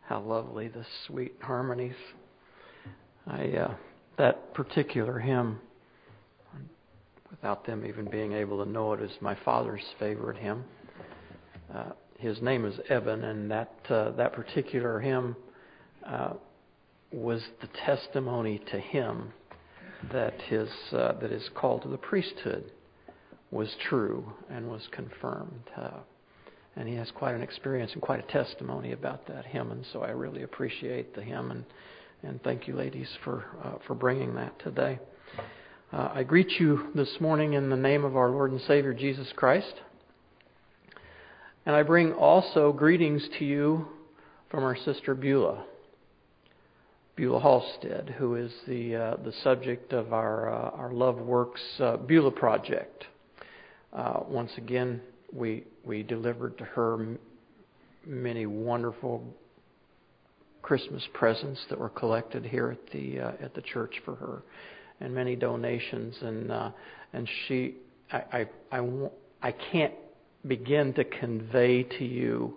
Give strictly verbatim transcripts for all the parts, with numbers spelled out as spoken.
How lovely the sweet harmonies. I uh, that particular hymn, without them even being able to know it, is my father's favorite hymn. Uh, his name is Eben, and that uh, that particular hymn uh, was the testimony to him that his uh, that his call to the priesthood was true and was confirmed. Uh, and he has quite an experience and quite a testimony about that hymn, and so I really appreciate the hymn, and and thank you, ladies, for uh, for bringing that today. Uh, I greet you this morning in the name of our Lord and Savior Jesus Christ, and I bring also greetings to you from our sister Beulah, Beulah Halstead, who is the uh, the subject of our uh, our Love Works uh, Beulah project. Uh, once again, we we delivered to her m- many wonderful Christmas presents that were collected here at the uh, at the church for her, and many donations, and uh, and she I I, I I can't begin to convey to you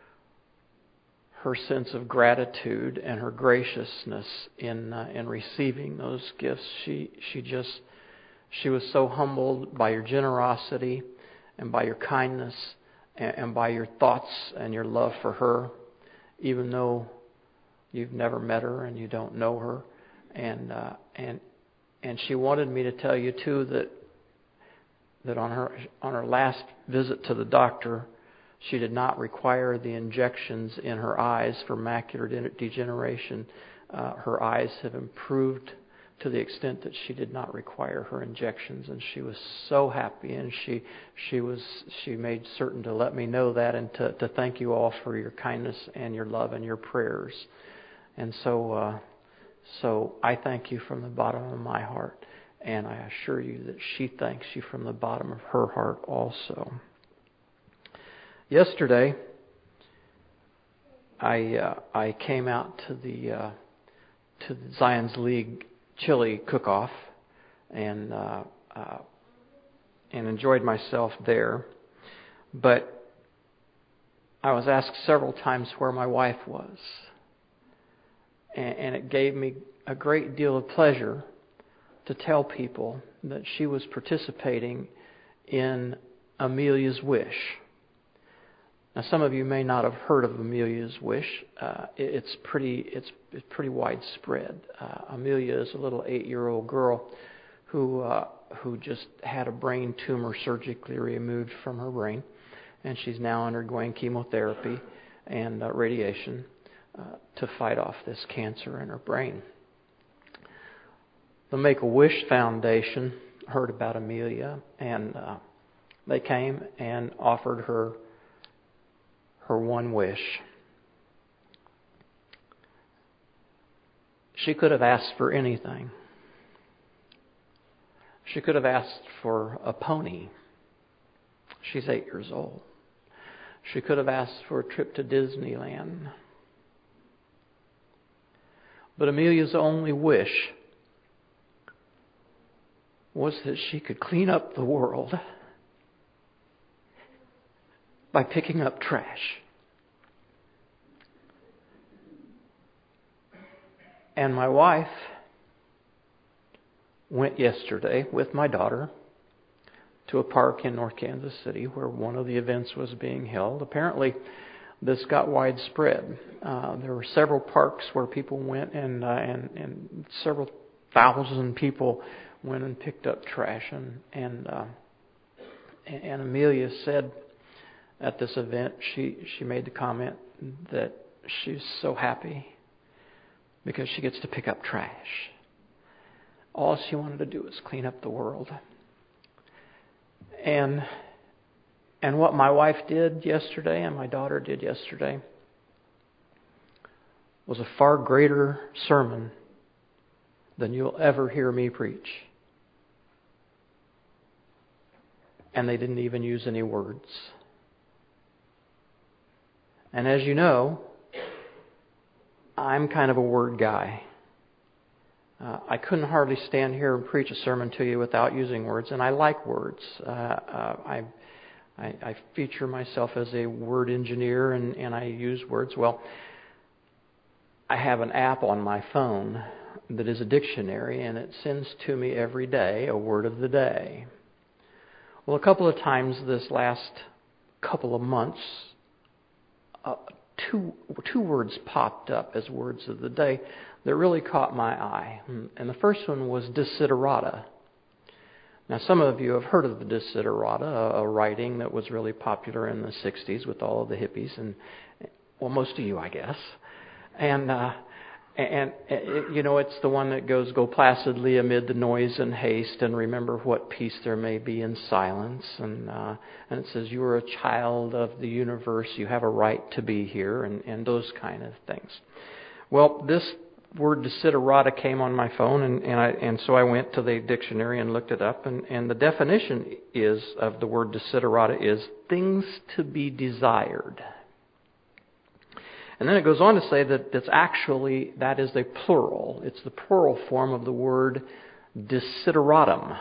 her sense of gratitude and her graciousness in uh, in receiving those gifts. She she just she was so humbled by your generosity and by your kindness and, and by your thoughts and your love for her, even though you've never met her and you don't know her. And uh, and and she wanted me to tell you too that that on her on her last visit to the doctor, she did not require the injections in her eyes for macular degeneration. Uh, her eyes have improved to the extent that she did not require her injections, and she was so happy. And she she was she made certain to let me know that, and to, to thank you all for your kindness and your love and your prayers. And so uh, so I thank you from the bottom of my heart, and I assure you that she thanks you from the bottom of her heart also. Yesterday, I uh, I came out to the uh, to the Zion's League chili cook-off and uh, uh, and enjoyed myself there. But I was asked several times where my wife was, and, and it gave me a great deal of pleasure to tell people that she was participating in Amelia's Wish. Now, some of you may not have heard of Amelia's Wish. Uh, it's pretty, it's, it's pretty widespread. Uh, Amelia is a little eight-year-old girl who uh, who just had a brain tumor surgically removed from her brain, and she's now undergoing chemotherapy and uh, radiation uh, to fight off this cancer in her brain. The Make-A-Wish Foundation heard about Amelia, and uh, they came and offered her her one wish. She could have asked for anything. She could have asked for a pony. She's eight years old. She could have asked for a trip to Disneyland. But Amelia's only wish was that she could clean up the world by picking up trash. And my wife went yesterday with my daughter to a park in North Kansas City where one of the events was being held. Apparently, this got widespread. Uh, there were several parks where people went, and, uh, and and several thousand people went and picked up trash. And and, uh, and Amelia said, at this event, she, she made the comment that she's so happy because she gets to pick up trash. All she wanted to do was clean up the world. And and what my wife did yesterday and my daughter did yesterday was a far greater sermon than you'll ever hear me preach. And they didn't even use any words. And as you know, I'm kind of a word guy. Uh, I couldn't hardly stand here and preach a sermon to you without using words, and I like words. Uh, uh, I, I, I feature myself as a word engineer, and, and I use words. Well, I have an app on my phone that is a dictionary, and it sends to me every day a word of the day. Well, a couple of times this last couple of months, uh, two two words popped up as words of the day that really caught my eye. And the first one was desiderata. Now, some of you have heard of the desiderata, a, a writing that was really popular in the sixties with all of the hippies, and well, most of you, I guess. And uh, and it, you know, it's the one that goes, "Go placidly amid the noise and haste, and remember what peace there may be in silence." And uh, and it says, "You are a child of the universe. You have a right to be here," and, and those kind of things. Well, this word desiderata came on my phone, and, and I and so I went to the dictionary and looked it up, and, and the definition is of the word desiderata is things to be desired. And then it goes on to say that it's actually, that is a plural. It's the plural form of the word desideratum.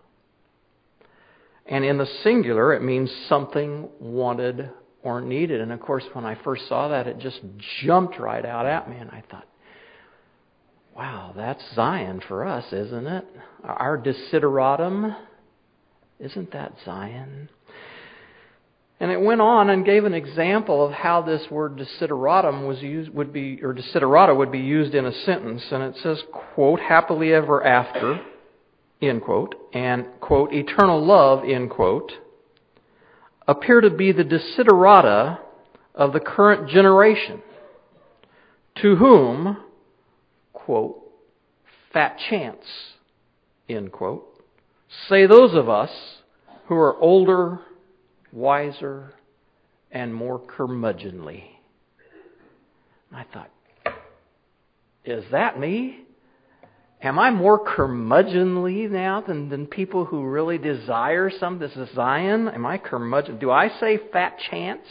And in the singular, it means something wanted or needed. And of course, when I first saw that, it just jumped right out at me, and I thought, wow, that's Zion for us, isn't it? Our desideratum, isn't that Zion? And it went on and gave an example of how this word desideratum was used, would be, or desiderata would be used in a sentence. And it says, quote, "happily ever after," end quote, and, quote, "eternal love," end quote, appear to be the desiderata of the current generation, to whom, quote, "fat chance," end quote, say those of us who are older, wiser, and more curmudgeonly. I thought, is that me? Am I more curmudgeonly now than, than people who really desire some? This is Zion. Am I curmudgeon? Do I say fat chance?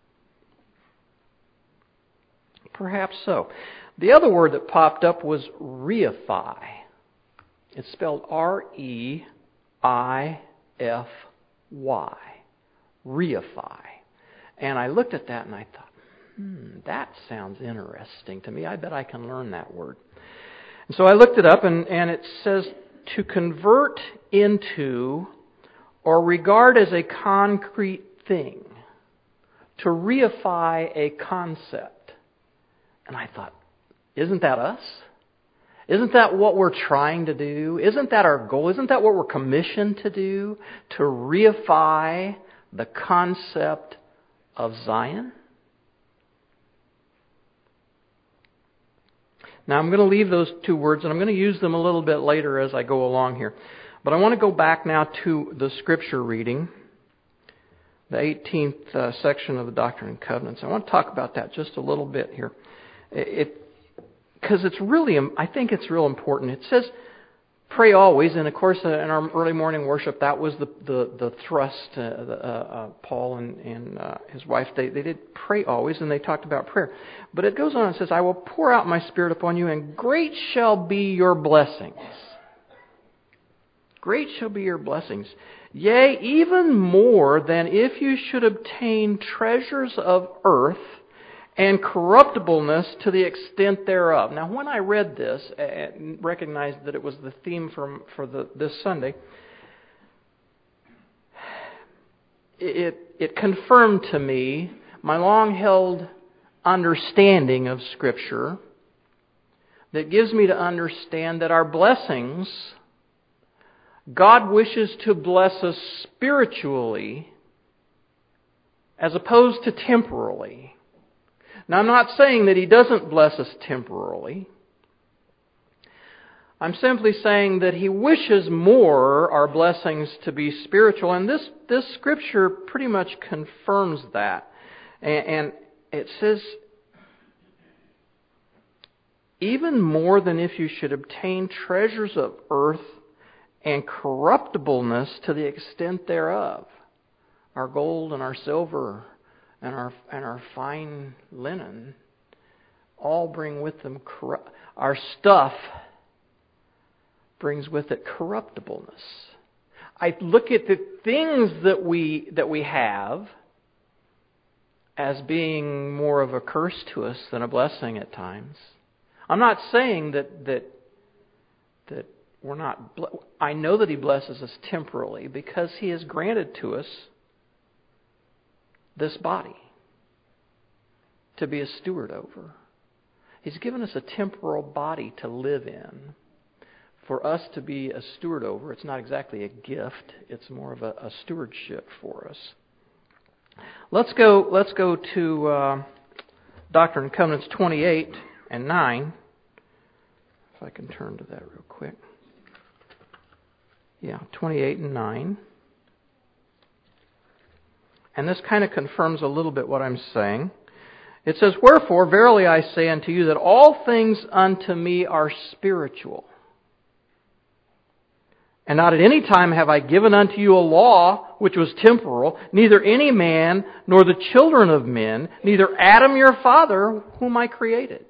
Perhaps so. The other word that popped up was reify. It's spelled R E I F Y. Reify. And I looked at that and I thought, hmm, that sounds interesting to me. I bet I can learn that word. And so I looked it up, and, and it says to convert into or regard as a concrete thing. To reify a concept. And I thought, isn't that us? Isn't that what we're trying to do? Isn't that our goal? Isn't that what we're commissioned to do? To reify the concept of Zion? Now I'm going to leave those two words, and I'm going to use them a little bit later as I go along here. But I want to go back now to the Scripture reading, the eighteenth uh, section of the Doctrine and Covenants. I want to talk about that just a little bit here. It, because it's really, I think it's real important. It says, pray always, and of course uh, in our early morning worship, that was the the, the thrust. Uh, the, uh, uh, Paul and, and uh, his wife, they, they did pray always, and they talked about prayer. But it goes on and says, I will pour out my Spirit upon you, and great shall be your blessings. Great shall be your blessings. Yea, even more than if you should obtain treasures of earth, and corruptibleness to the extent thereof. Now, when I read this and recognized that it was the theme from for the, this Sunday, it it confirmed to me my long-held understanding of Scripture that gives me to understand that our blessings, God wishes to bless us spiritually as opposed to temporally. Now, I'm not saying that He doesn't bless us temporarily. I'm simply saying that He wishes more our blessings to be spiritual. And this, this Scripture pretty much confirms that. And, and it says, even more than if you should obtain treasures of earth and corruptibleness to the extent thereof. Our gold and our silver and our and our fine linen all bring with them corrupt. Our stuff brings with it corruptibleness. I look at the things that we that we have as being more of a curse to us than a blessing at times. I'm not saying that that that we're not. I know that He blesses us temporally because He has granted to us this body to be a steward over. He's given us a temporal body to live in, for us to be a steward over. It's not exactly a gift; it's more of a, a stewardship for us. Let's go. Let's go to uh, Doctrine and Covenants twenty-eight and nine. If I can turn to that real quick. Yeah, twenty-eight and nine. And this kind of confirms a little bit what I'm saying. It says, "Wherefore, verily I say unto you, that all things unto me are spiritual. And not at any time have I given unto you a law which was temporal, neither any man, nor the children of men, neither Adam your father, whom I created.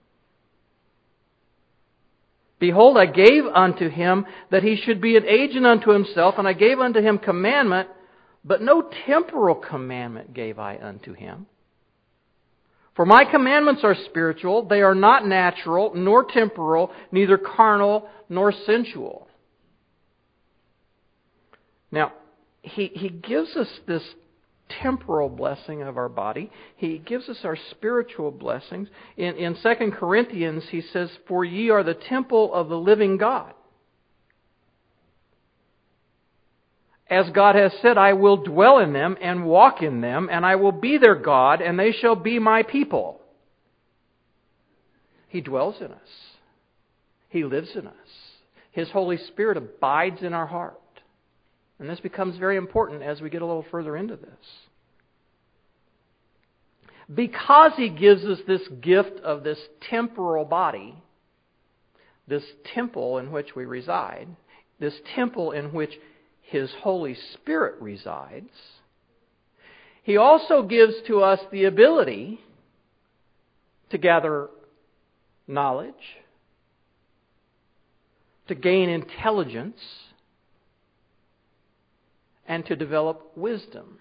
Behold, I gave unto him that he should be an agent unto himself, and I gave unto him commandment, but no temporal commandment gave I unto him. For my commandments are spiritual, they are not natural, nor temporal, neither carnal, nor sensual." Now, he, he gives us this temporal blessing of our body. He gives us our spiritual blessings. In, in Second Corinthians, he says, "For ye are the temple of the living God. As God has said, I will dwell in them and walk in them, and I will be their God, and they shall be my people." He dwells in us. He lives in us. His Holy Spirit abides in our heart. And this becomes very important as we get a little further into this. Because He gives us this gift of this temporal body, this temple in which we reside, this temple in which His Holy Spirit resides, He also gives to us the ability to gather knowledge, to gain intelligence, and to develop wisdom.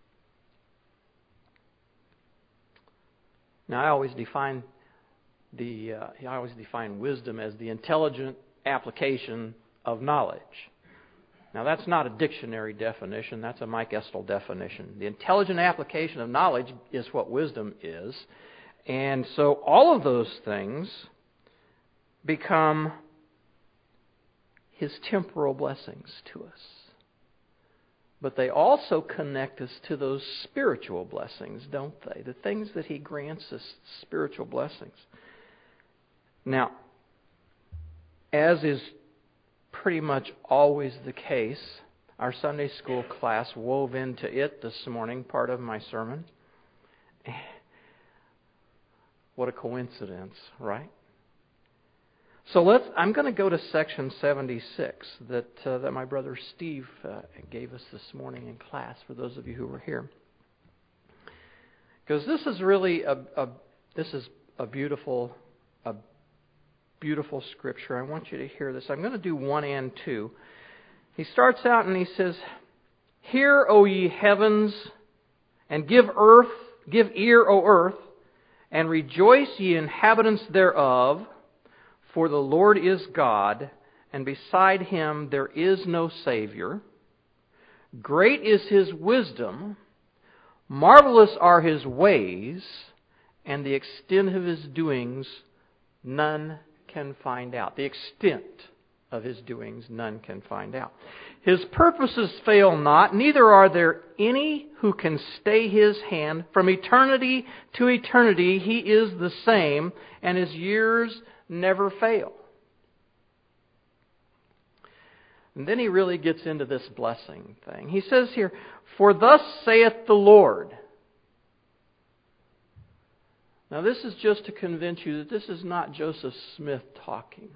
Now, I always define the uh, I always define wisdom as the intelligent application of knowledge. Now, that's not a dictionary definition. That's a Mike Estel definition. The intelligent application of knowledge is what wisdom is. And so all of those things become His temporal blessings to us. But they also connect us to those spiritual blessings, don't they? The things that He grants us, spiritual blessings. Now, as is pretty much always the case, our Sunday school class wove into it this morning part of my sermon. What a coincidence, right? So let's. I'm going to go to section seventy-six that uh, that my brother Steve uh, gave us this morning in class. For those of you who were here, because this is really a, a this is a beautiful a beautiful scripture. I want you to hear this. I'm going to do one and two. He starts out and he says, "Hear, O ye heavens, and give earth, give ear, O earth, and rejoice, ye inhabitants thereof. For the Lord is God, and beside Him there is no Savior. Great is His wisdom, marvelous are His ways, and the extent of His doings none can find out." The extent of His doings none can find out. "His purposes fail not, neither are there any who can stay His hand. From eternity to eternity He is the same, and His years never fail." And then he really gets into this blessing thing. He says here, "For thus saith the Lord." Now this is just to convince you that this is not Joseph Smith talking.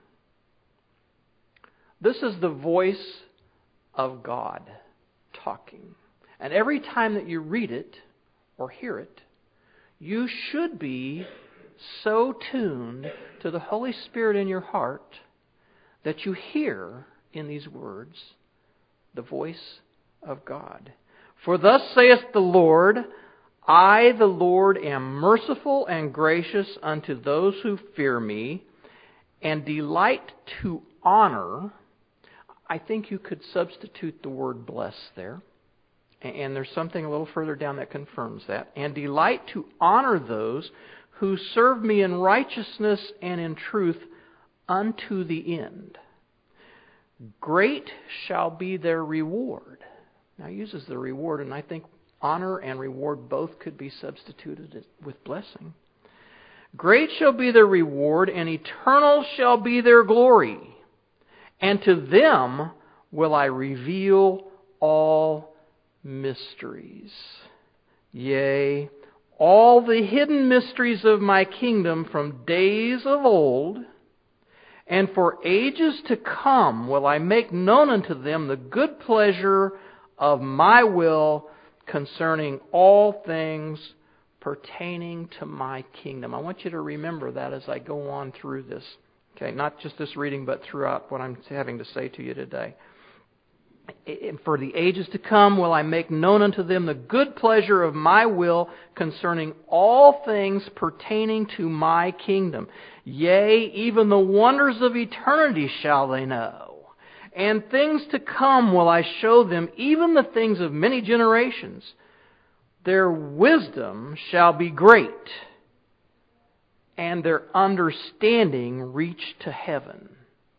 This is the voice of God talking. And every time that you read it or hear it, you should be so tuned to the Holy Spirit in your heart that you hear in these words the voice of God. "For thus saith the Lord, I, the Lord, am merciful and gracious unto those who fear me, and delight to honor. I think you could substitute the word bless there. And there's something a little further down that confirms that. And delight to honor those who serve me in righteousness and in truth unto the end. Great shall be their reward. Now he uses the reward, and I think honor and reward both could be substituted with blessing. Great shall be their reward, and eternal shall be their glory. And to them will I reveal all mysteries. Yea, all the hidden mysteries of my kingdom from days of old, and for ages to come will I make known unto them the good pleasure of my will concerning all things pertaining to my kingdom. I want you to remember that as I go on through this. Okay, not just this reading, but throughout what I'm having to say to you today. For the ages to come will I make known unto them the good pleasure of my will concerning all things pertaining to my kingdom. Yea, even the wonders of eternity shall they know. And things to come will I show them, even the things of many generations. Their wisdom shall be great, and their understanding reach to heaven.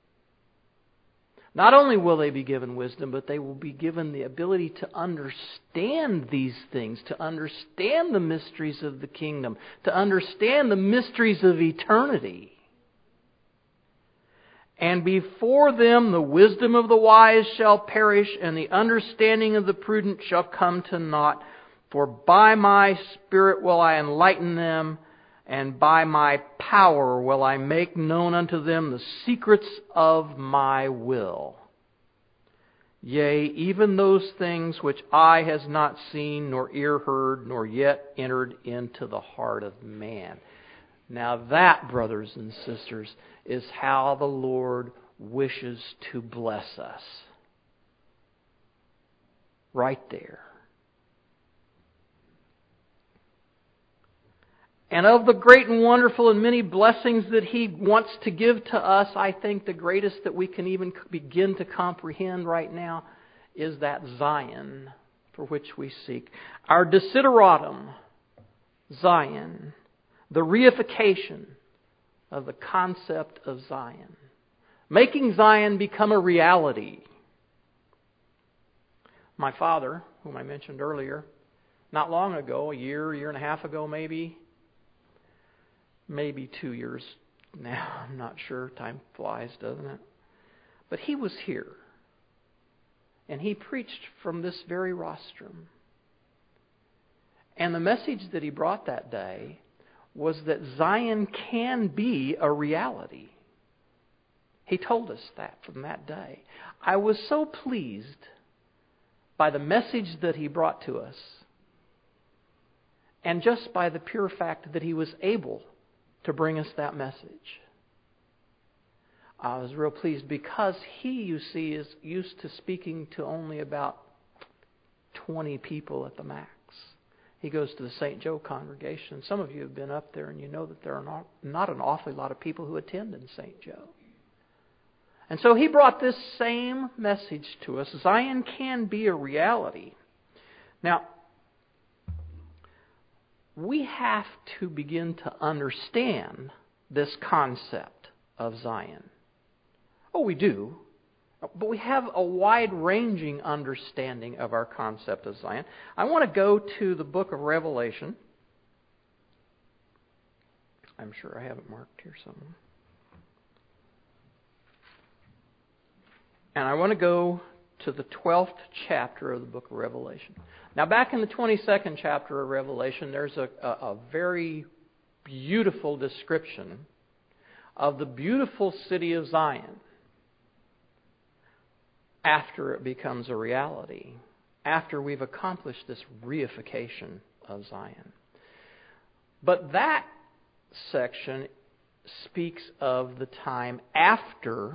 Not only will they be given wisdom, but they will be given the ability to understand these things, to understand the mysteries of the kingdom, to understand the mysteries of eternity. And before them the wisdom of the wise shall perish, and the understanding of the prudent shall come to naught. For by my Spirit will I enlighten them, and by my power will I make known unto them the secrets of my will. Yea, even those things which eye has not seen, nor ear heard, nor yet entered into the heart of man. Now that, brothers and sisters, is how the Lord wishes to bless us. Right there. And of the great and wonderful and many blessings that He wants to give to us, I think the greatest that we can even begin to comprehend right now is that Zion for which we seek. Our desideratum, Zion. The reification of the concept of Zion. Making Zion become a reality. My father, whom I mentioned earlier, not long ago, a year, year and a half ago maybe, maybe two years now, I'm not sure. Time flies, doesn't it? But he was here. And he preached from this very rostrum. And the message that he brought that day was that Zion can be a reality. He told us that from that day. I was so pleased by the message that he brought to us, and just by the pure fact that he was able to bring us that message. I was real pleased because he, you see, is used to speaking to only about twenty people at the max. He goes to the Saint Joe congregation. Some of you have been up there and you know that there are not, not an awfully lot of people who attend in Saint Joe. And so he brought this same message to us. Zion can be a reality. Now, we have to begin to understand this concept of Zion. Oh, we do. But we have a wide-ranging understanding of our concept of Zion. I want to go to the book of Revelation. I'm sure I have it marked here somewhere. And I want to go to the twelfth chapter of the book of Revelation. Now, back in the twenty-second chapter of Revelation, there's a, a, a very beautiful description of the beautiful city of Zion after it becomes a reality, after we've accomplished this reification of Zion. But that section speaks of the time after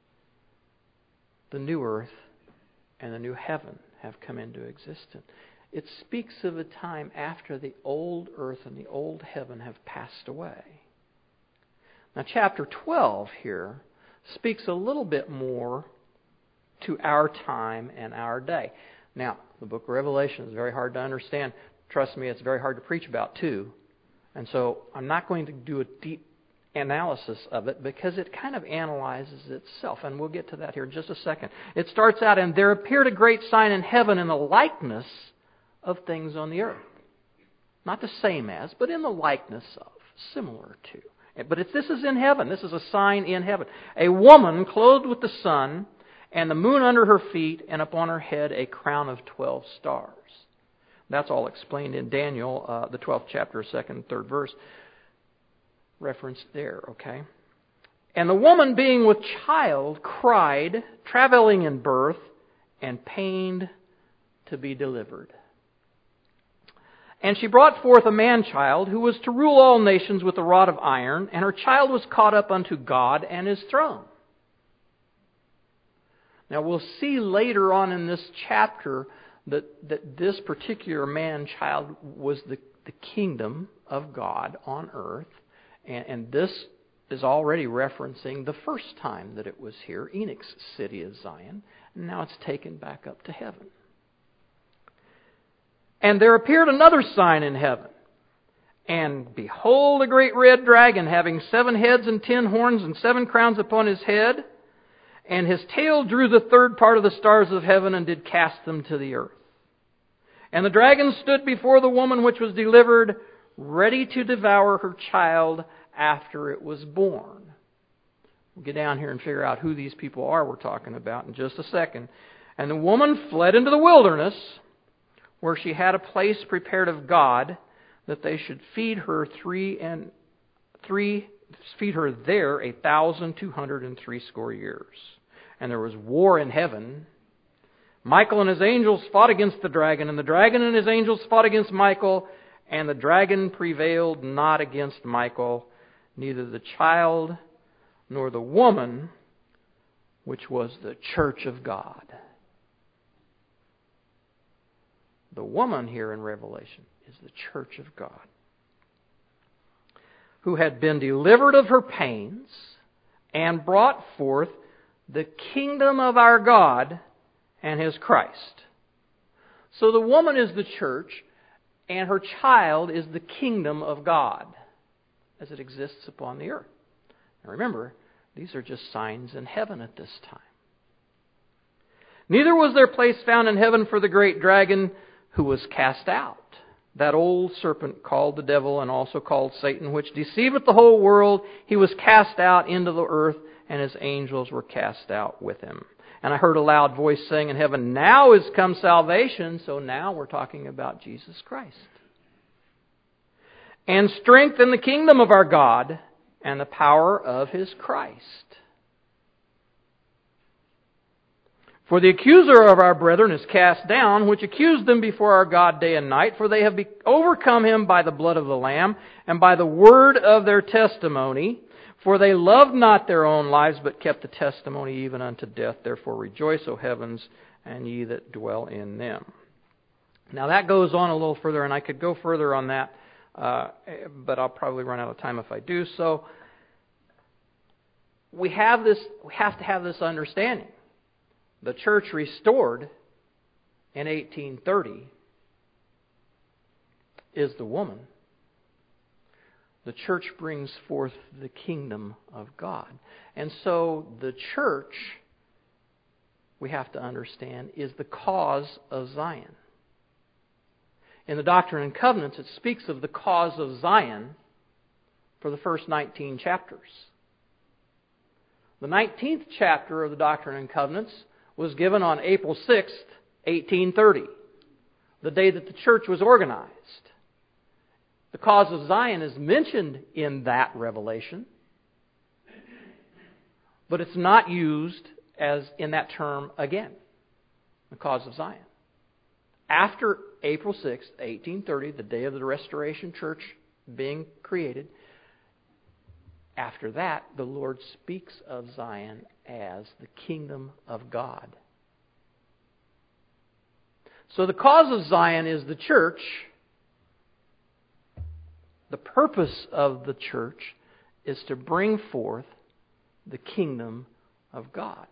the new earth and the new heaven have come into existence. it speaks of a time after the old earth and the old heaven have passed away. Now, chapter twelve here speaks a little bit more to our time and our day. Now, the book of Revelation is very hard to understand. Trust me, it's very hard to preach about too. And so I'm not going to do a deep analysis of it because it kind of analyzes itself. And we'll get to that here in just a second. It starts out, and there appeared a great sign in heaven in the likeness of things on the earth. Not the same as, but in the likeness of, similar to. But it's, this is in heaven. This is a sign in heaven. A woman clothed with the sun, and the moon under her feet, and upon her head a crown of twelve stars. That's all explained in Daniel, uh, the twelfth chapter, second and third verse. Referenced there, okay? And the woman, being with child, cried, travailing in birth, and pained to be delivered. And she brought forth a man-child, who was to rule all nations with a rod of iron, and her child was caught up unto God and His throne. Now we'll see later on in this chapter that, that this particular man-child was the, the kingdom of God on earth. And, and this is already referencing the first time that it was here, Enoch's city of Zion. And now it's taken back up to heaven. And there appeared another sign in heaven. And behold, a great red dragon, having seven heads and ten horns and seven crowns upon his head. And his tail drew the third part of the stars of heaven and did cast them to the earth. And the dragon stood before the woman which was delivered, ready to devour her child after it was born. We'll get down here and figure out who these people are we're talking about in just a second. And the woman fled into the wilderness, where she had a place prepared of God, that they should feed her three and three feed her there a thousand two hundred and threescore years. And there was war in heaven. Michael and his angels fought against the dragon, and the dragon and his angels fought against Michael, and the dragon prevailed not against Michael, neither the child nor the woman, which was the church of God. The woman here in Revelation is the church of God, who had been delivered of her pains and brought forth the kingdom of our God and His Christ. So the woman is the church, and her child is the kingdom of God as it exists upon the earth. Now remember, these are just signs in heaven at this time. Neither was there place found in heaven for the great dragon, who was cast out, that old serpent called the devil and also called Satan, which deceiveth the whole world. He was cast out into the earth, and his angels were cast out with him. And I heard a loud voice saying in heaven, now is come salvation. So now we're talking about Jesus Christ. And strength in the kingdom of our God and the power of His Christ. For the accuser of our brethren is cast down, which accused them before our God day and night. For they have be- overcome him by the blood of the Lamb and by the word of their testimony. For they loved not their own lives, but kept the testimony even unto death. Therefore rejoice, O heavens, and ye that dwell in them. Now that goes on a little further, and I could go further on that, uh, but I'll probably run out of time if I do. So we have this. We have to have this understanding. The church restored in eighteen thirty is the woman. The church brings forth the kingdom of God. And so the church, we have to understand, is the cause of Zion. In the Doctrine and Covenants, it speaks of the cause of Zion for the first nineteen chapters. The nineteenth chapter of the Doctrine and Covenants was given on April sixth, eighteen thirty, the day that the church was organized. The cause of Zion is mentioned in that revelation, but it's not used as in that term again, the cause of Zion. After April sixth, eighteen thirty, the day of the Restoration Church being created, after that, the Lord speaks of Zion as the kingdom of God. So the cause of Zion is the church. The purpose of the church is to bring forth the kingdom of God.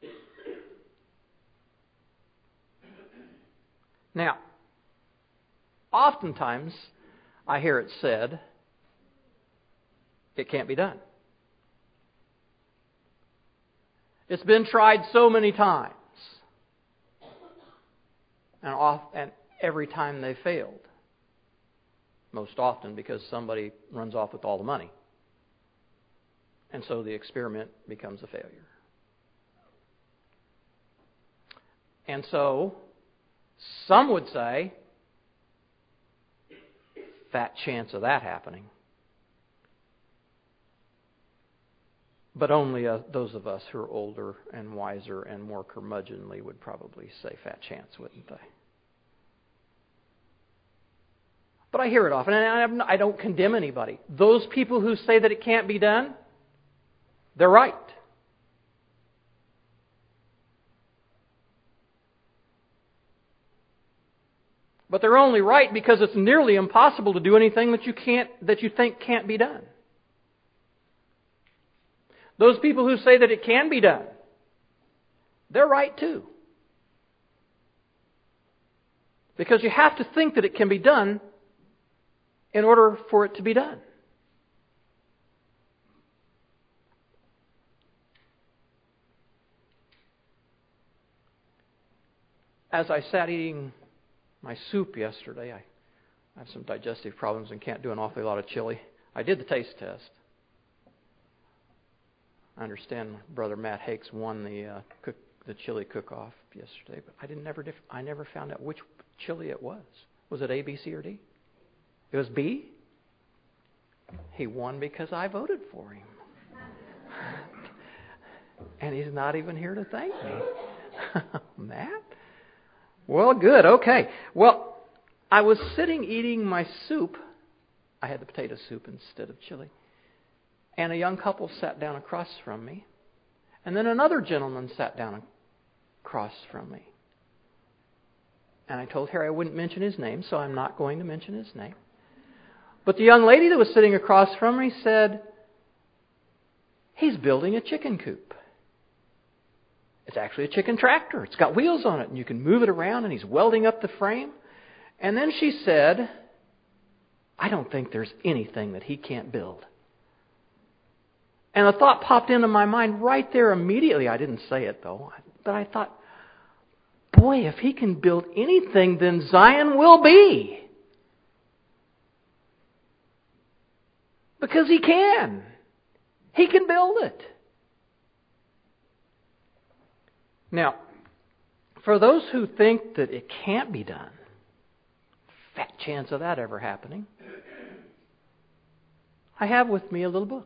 Now, oftentimes I hear it said, it can't be done. It's been tried so many times. And, off, and every time they failed. Most often because somebody runs off with all the money. And so the experiment becomes a failure. And so, some would say, fat chance of that happening. But only uh, those of us who are older and wiser and more curmudgeonly would probably say fat chance, wouldn't they? But I hear it often, and I don't condemn anybody. Those people who say that it can't be done, they're right. But they're only right because it's nearly impossible to do anything that you can't, that you think can't be done. Those people who say that it can be done, they're right too. Because you have to think that it can be done in order for it to be done. As I sat eating my soup yesterday, I have some digestive problems and can't do an awfully lot of chili. I did the taste test. I understand Brother Matt Hakes won the uh, cook, the chili cook-off yesterday, but I didn't never dif- I never found out which chili it was. Was it A, B, C, or D? It was B. He won because I voted for him, and he's not even here to thank me. Matt? Well, good. Okay. Well, I was sitting eating my soup. I had the potato soup instead of chili. And a young couple sat down across from me. And then another gentleman sat down across from me. And I told Harry I wouldn't mention his name, so I'm not going to mention his name. But the young lady that was sitting across from me said, he's building a chicken coop. It's actually a chicken tractor. It's got wheels on it, and you can move it around, and he's welding up the frame. And then she said, I don't think there's anything that he can't build. And a thought popped into my mind right there immediately. I didn't say it, though. But I thought, boy, if he can build anything, then Zion will be. Because he can. He can build it. Now, for those who think that it can't be done, fat chance of that ever happening, I have with me a little book.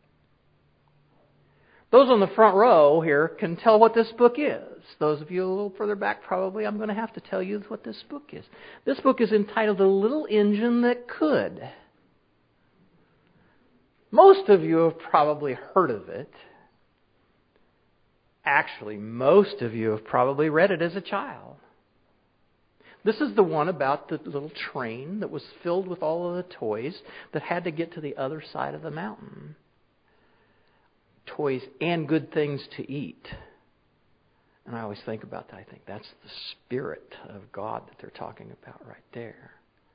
Those on the front row here can tell what this book is. Those of you a little further back, probably I'm going to have to tell you what this book is. This book is entitled The Little Engine That Could. Most of you have probably heard of it. Actually, most of you have probably read it as a child. This is the one about the little train that was filled with all of the toys that had to get to the other side of the mountain. Toys and good things to eat. And I always think about that. I think that's the Spirit of God that they're talking about right there.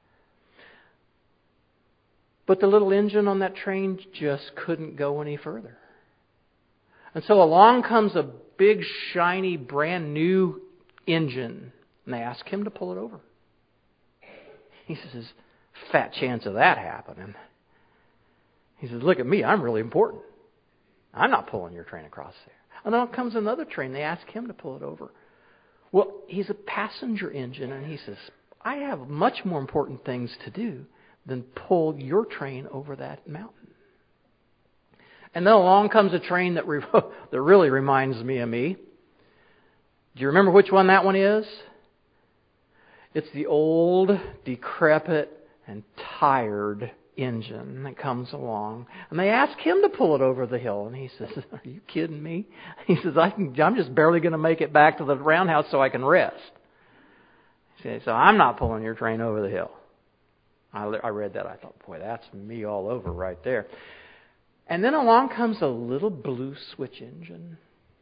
But the little engine on that train just couldn't go any further. And so along comes a big, shiny, brand new engine. And they ask him to pull it over. He says, fat chance of that happening. He says, look at me, I'm really important. I'm not pulling your train across there. And then comes another train. They ask him to pull it over. Well, he's a passenger engine. And he says, I have much more important things to do than pull your train over that mountain. And then along comes a train that, re- that really reminds me of me. Do you remember which one that one is? It's the old, decrepit, and tired engine that comes along. And they ask him to pull it over the hill. And he says, are you kidding me? He says, I can, I'm just barely going to make it back to the roundhouse so I can rest. said, so I'm not pulling your train over the hill. I, I read that. I thought, boy, that's me all over right there. And then along comes a little blue switch engine.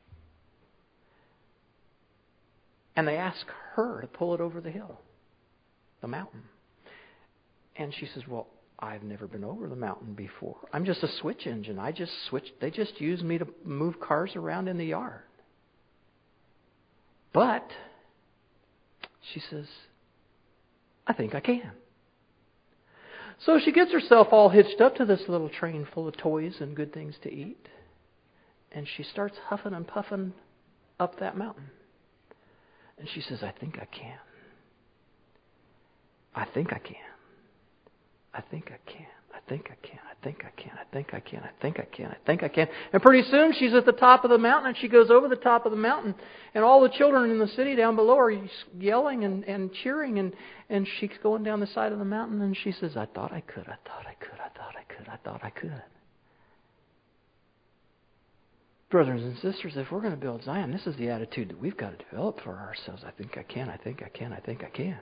And they ask her to pull it over the hill, the mountain. And she says, well, I've never been over the mountain before. I'm just a switch engine. I just switch. They just use me to move cars around in the yard. But, she says, I think I can. So she gets herself all hitched up to this little train full of toys and good things to eat. And she starts huffing and puffing up that mountain. And she says, I think I can. I think I can. I think I can. I think I can. I think I can. I think I can. I think I can. I think I can. And pretty soon she's at the top of the mountain, and she goes over the top of the mountain, and all the children in the city down below are yelling and, and cheering, and, and she's going down the side of the mountain, and she says, I thought I could. I thought I could. I thought I could. I thought I could. Brothers and sisters, if we're going to build Zion, this is the attitude that we've got to develop for ourselves. I think I can, I think I can, I think I can.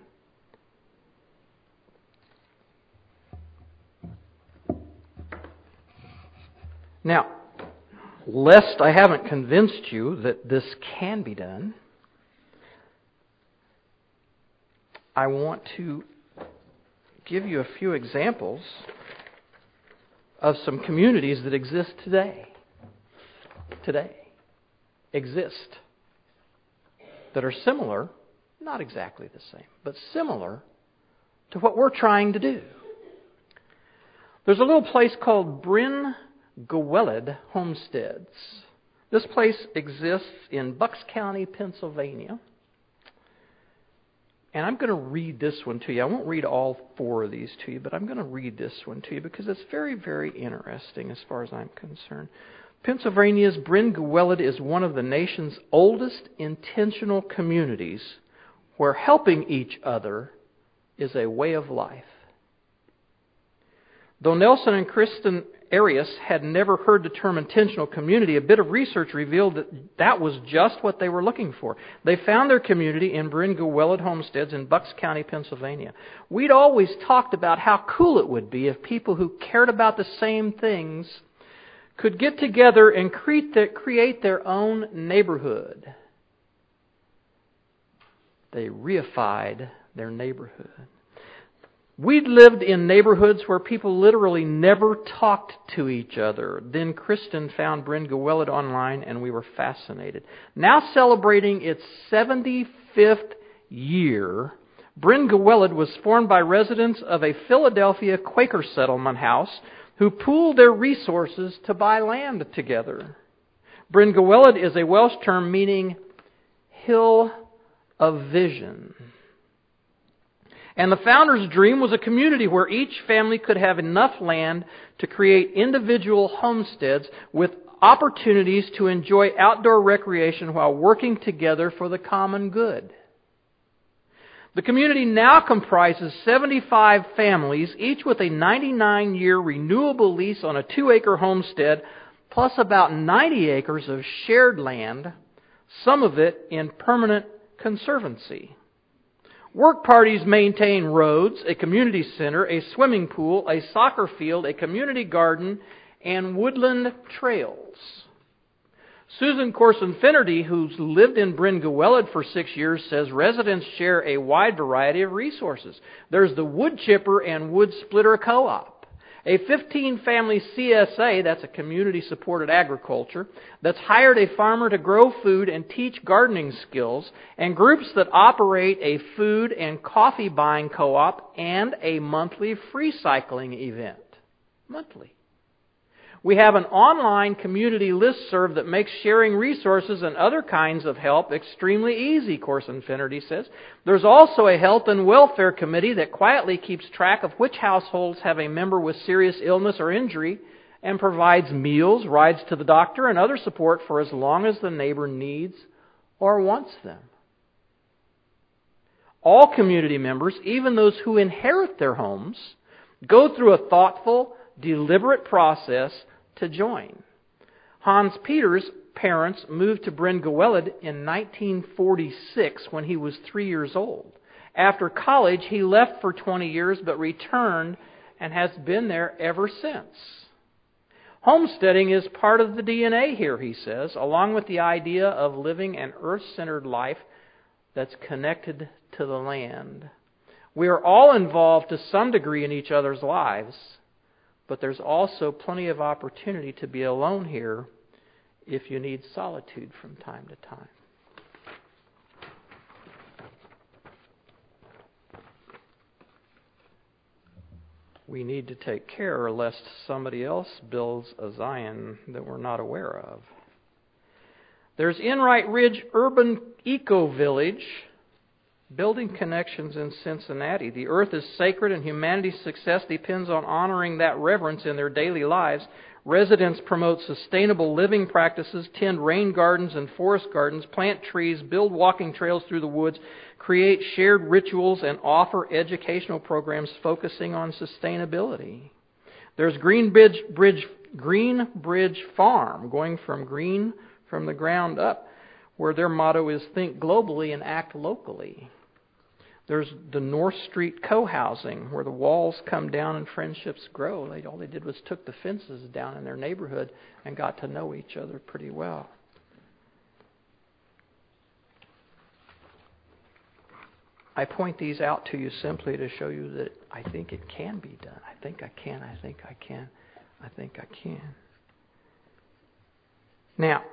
Now, lest I haven't convinced you that this can be done, I want to give you a few examples of some communities that exist today. Today. Exist. That are similar, not exactly the same, but similar to what we're trying to do. There's a little place called Bryn Goweled Homesteads. This place exists in Bucks County, Pennsylvania. And I'm going to read this one to you. I won't read all four of these to you, but I'm going to read this one to you because it's very, very interesting as far as I'm concerned. Pennsylvania's Bryn Goweled is one of the nation's oldest intentional communities where helping each other is a way of life. Though Nelson and Kristen Arias had never heard the term intentional community, a bit of research revealed that that was just what they were looking for. They found their community in Bryn Goweled Homesteads in Bucks County, Pennsylvania. We'd always talked about how cool it would be if people who cared about the same things could get together and create their own neighborhood. They reified their neighborhood. We'd lived in neighborhoods where people literally never talked to each other. Then Kristen found Bryn Goweled online and we were fascinated. Now celebrating its seventy-fifth year, Bryn Goweled was formed by residents of a Philadelphia Quaker settlement house who pooled their resources to buy land together. Bryn Goweled is a Welsh term meaning hill of vision. And the founder's dream was a community where each family could have enough land to create individual homesteads with opportunities to enjoy outdoor recreation while working together for the common good. The community now comprises seventy-five families, each with a ninety-nine year renewable lease on a two acre homestead, plus about ninety acres of shared land, some of it in permanent conservancy. Work parties maintain roads, a community center, a swimming pool, a soccer field, a community garden, and woodland trails. Susan Corson Finnerty, who's lived in Bryn Goweled for six years, says residents share a wide variety of resources. There's the wood chipper and wood splitter co-op, a fifteen family C S A, that's a community-supported agriculture, that's hired a farmer to grow food and teach gardening skills, and groups that operate a food and coffee buying co-op and a monthly free cycling event. Monthly. We have an online community listserv that makes sharing resources and other kinds of help extremely easy, Corson Finnerty says. There's also a health and welfare committee that quietly keeps track of which households have a member with serious illness or injury and provides meals, rides to the doctor, and other support for as long as the neighbor needs or wants them. All community members, even those who inherit their homes, go through a thoughtful, deliberate process to join. Hans Peter's parents moved to Bryn Goweled in nineteen forty-six when he was three years old. After college, he left for twenty years but returned and has been there ever since. Homesteading is part of the D N A here, he says, along with the idea of living an earth-centered life that's connected to the land. We are all involved to some degree in each other's lives, but there's also plenty of opportunity to be alone here if you need solitude from time to time. We need to take care lest somebody else builds a Zion that we're not aware of. There's Enright Ridge Urban Eco Village, building connections in Cincinnati. The earth is sacred and humanity's success depends on honoring that reverence in their daily lives. Residents promote sustainable living practices, tend rain gardens and forest gardens, plant trees, build walking trails through the woods, create shared rituals, and offer educational programs focusing on sustainability. There's Greenbridge Bridge, Greenbridge Farm, going from green from the ground up, where their motto is think globally and act locally. There's the North Street co-housing, where the walls come down and friendships grow. They, all they did was took the fences down in their neighborhood and got to know each other pretty well. I point these out to you simply to show you that I think it can be done. I think I can, I think I can, I think I can. Now,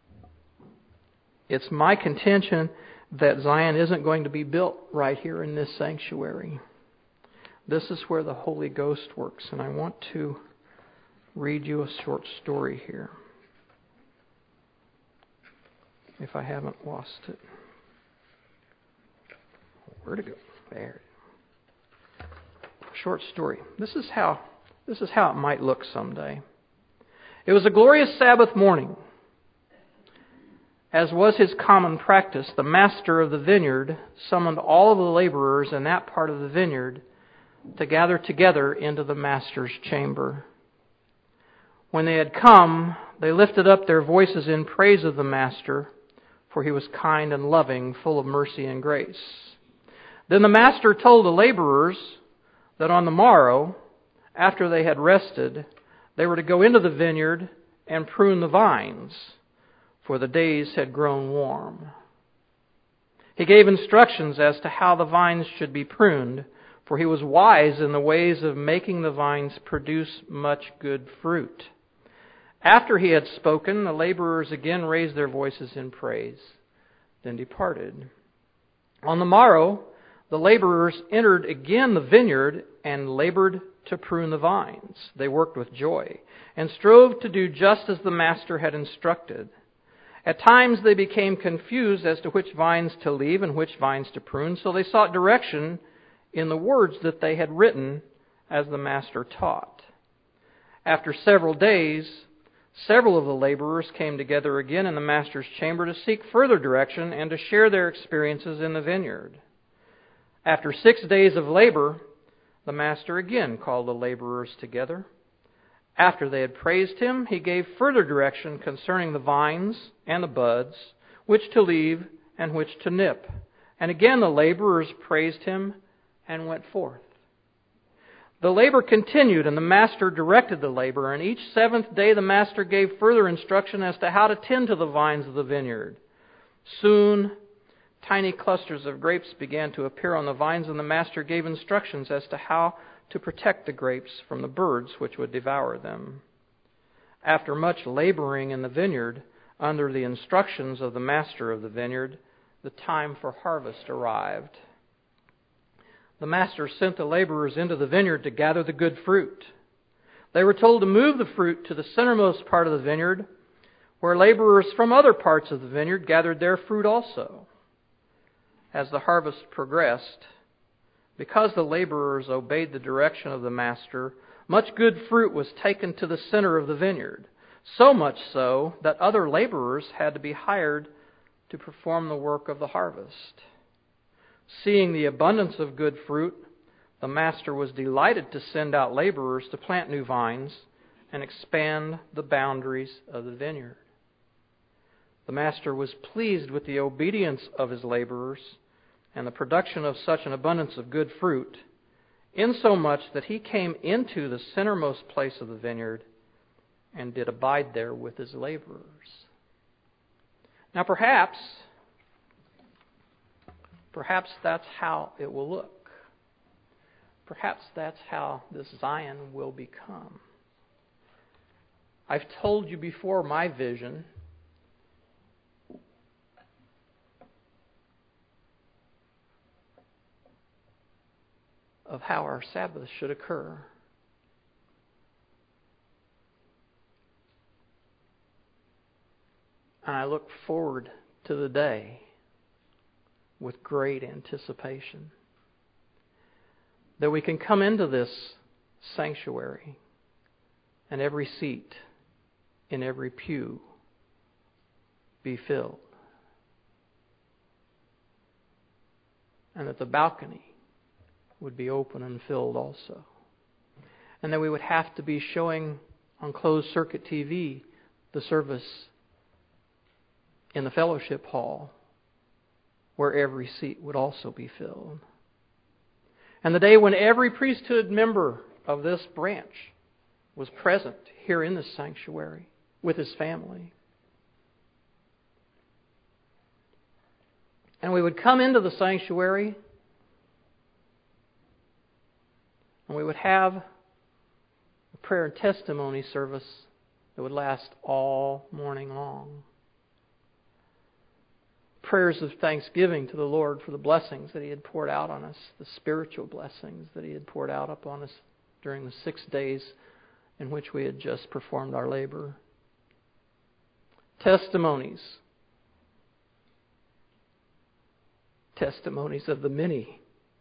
it's my contention that Zion isn't going to be built right here in this sanctuary. This is where the Holy Ghost works, and I want to read you a short story here, if I haven't lost it. Where'd it go? There. Short story. This is how this is how it might look someday. It was a glorious Sabbath morning. As was his common practice, the master of the vineyard summoned all of the laborers in that part of the vineyard to gather together into the master's chamber. When they had come, they lifted up their voices in praise of the master, for he was kind and loving, full of mercy and grace. Then the master told the laborers that on the morrow, after they had rested, they were to go into the vineyard and prune the vines, for the days had grown warm. He gave instructions as to how the vines should be pruned, for he was wise in the ways of making the vines produce much good fruit. After he had spoken, the laborers again raised their voices in praise, then departed. On the morrow, the laborers entered again the vineyard and labored to prune the vines. They worked with joy and strove to do just as the master had instructed. At times they became confused as to which vines to leave and which vines to prune, so they sought direction in the words that they had written as the master taught. After several days, several of the laborers came together again in the master's chamber to seek further direction and to share their experiences in the vineyard. After six days of labor, the master again called the laborers together. After they had praised him, he gave further direction concerning the vines and the buds, which to leave and which to nip. And again the laborers praised him and went forth. The labor continued, and the master directed the labor, and each seventh day the master gave further instruction as to how to tend to the vines of the vineyard. Soon, tiny clusters of grapes began to appear on the vines, and the master gave instructions as to how to protect the grapes from the birds which would devour them. After much laboring in the vineyard, under the instructions of the master of the vineyard, the time for harvest arrived. The master sent the laborers into the vineyard to gather the good fruit. They were told to move the fruit to the centermost part of the vineyard, where laborers from other parts of the vineyard gathered their fruit also. As the harvest progressed, because the laborers obeyed the direction of the master, much good fruit was taken to the center of the vineyard, so much so that other laborers had to be hired to perform the work of the harvest. Seeing the abundance of good fruit, the master was delighted to send out laborers to plant new vines and expand the boundaries of the vineyard. The master was pleased with the obedience of his laborers, and the production of such an abundance of good fruit, insomuch that he came into the centermost place of the vineyard and did abide there with his laborers. Now perhaps, perhaps that's how it will look. Perhaps that's how this Zion will become. I've told you before my vision of how our Sabbath should occur. And I look forward to the day with great anticipation that we can come into this sanctuary and every seat in every pew be filled. And that the balcony would be open and filled also. And that we would have to be showing on closed circuit T V the service in the fellowship hall where every seat would also be filled. And the day when every priesthood member of this branch was present here in this sanctuary with his family. And we would come into the sanctuary and we would have a prayer and testimony service that would last all morning long. Prayers of thanksgiving to the Lord for the blessings that He had poured out on us, the spiritual blessings that He had poured out upon us during the six days in which we had just performed our labor. Testimonies. Testimonies of the many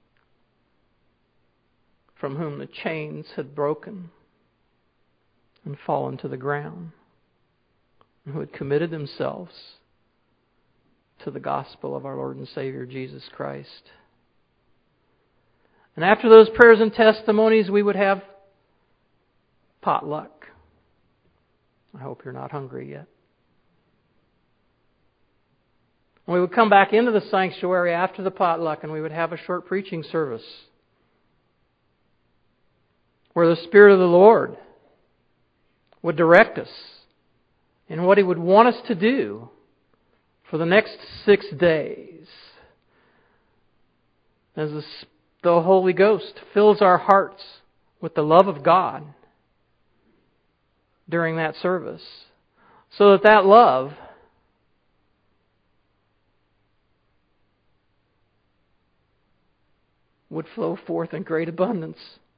from whom the chains had broken and fallen to the ground, and who had committed themselves to the gospel of our Lord and Savior Jesus Christ. And after those prayers and testimonies, we would have potluck. I hope you're not hungry yet. And we would come back into the sanctuary after the potluck and we would have a short preaching service where the Spirit of the Lord would direct us in what He would want us to do for the next six days. As the, the Holy Ghost fills our hearts with the love of God during that service, so that that love would flow forth in great abundance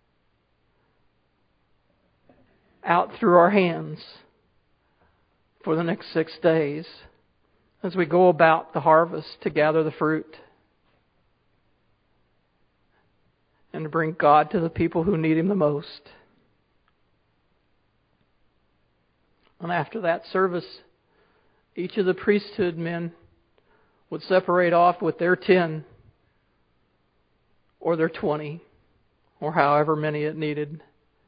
out through our hands for the next six days as we go about the harvest to gather the fruit and to bring God to the people who need Him the most. And after that service, each of the priesthood men would separate off with their ten or their twenty or however many it needed.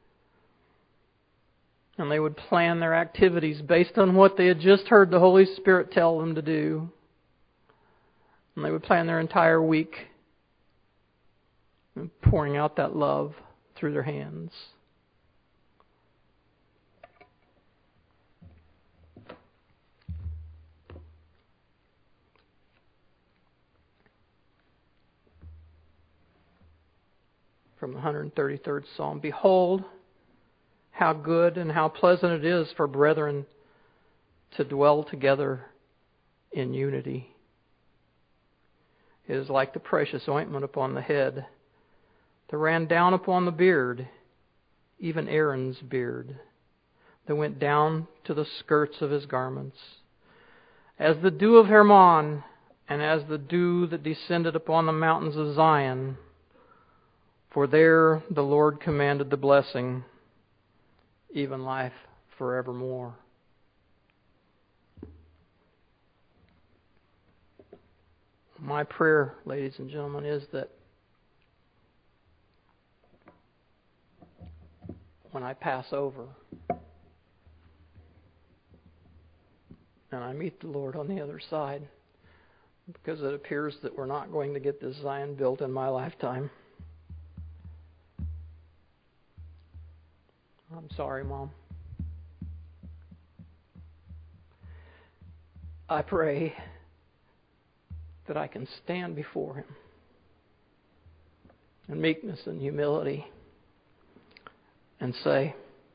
And they would plan their activities based on what they had just heard the Holy Spirit tell them to do. And they would plan their entire week pouring out that love through their hands. From the one hundred thirty-third Psalm, behold, how good and how pleasant it is for brethren to dwell together in unity. It is like the precious ointment upon the head that ran down upon the beard, even Aaron's beard, that went down to the skirts of his garments. As the dew of Hermon, and as the dew that descended upon the mountains of Zion, for there the Lord commanded the blessing, even life forevermore. My prayer, ladies and gentlemen, is that when I pass over and I meet the Lord on the other side, because it appears that we're not going to get this Zion built in my lifetime. I'm sorry, Mom. I pray that I can stand before Him in meekness and humility and say,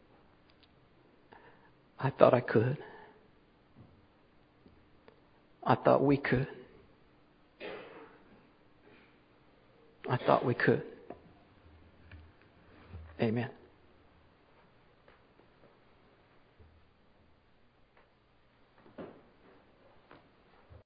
I thought I could. I thought we could. I thought we could. Amen.